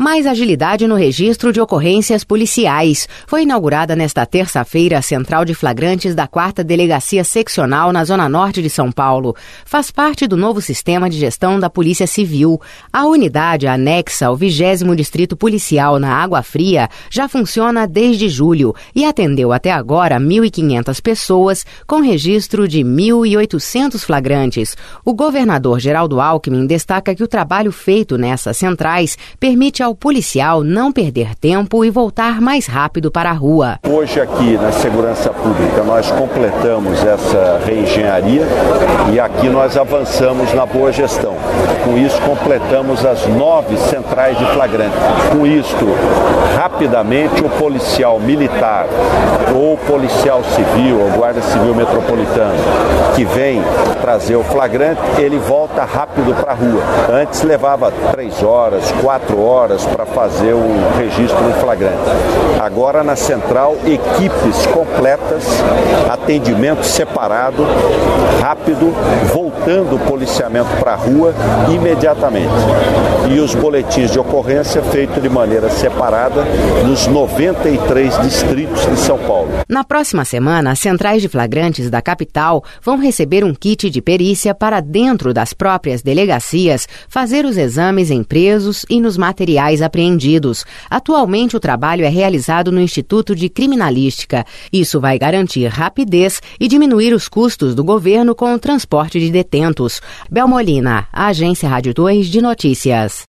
Mais agilidade no registro de ocorrências policiais. Foi inaugurada nesta terça-feira a Central de Flagrantes da 4ª Delegacia Seccional na Zona Norte de São Paulo. Faz parte do novo sistema de gestão da Polícia Civil. A unidade anexa ao 20º Distrito Policial na Água Fria já funciona desde julho e atendeu até agora 1.500 pessoas com registro de 1.800 flagrantes. O governador Geraldo Alckmin destaca que o trabalho feito nessas centrais permite ao policial não perder tempo e voltar mais rápido para a rua. Hoje aqui na Segurança Pública nós completamos essa reengenharia e aqui nós avançamos na boa gestão. Com isso completamos as 9 centrais de flagrante. Com isto, rapidamente o policial militar ou policial civil ou guarda civil metropolitano que vem trazer o flagrante, ele volta rápido para a rua. Antes levava 3 horas, 4 horas para fazer o registro no flagrante. Agora na central, equipes completas, atendimento separado, rápido, voltando o policiamento para a rua imediatamente. E os boletins de ocorrência feitos de maneira separada nos 93 distritos de São Paulo. Na próxima semana, as centrais de flagrantes da capital vão receber um kit de perícia para dentro das próprias delegacias fazer os exames em presos e nos materiais apreendidos. Atualmente, o trabalho é realizado no Instituto de Criminalística. Isso vai garantir rapidez e diminuir os custos do governo com o transporte de detentos. Bel Molina, Agência Rádio 2 de Notícias.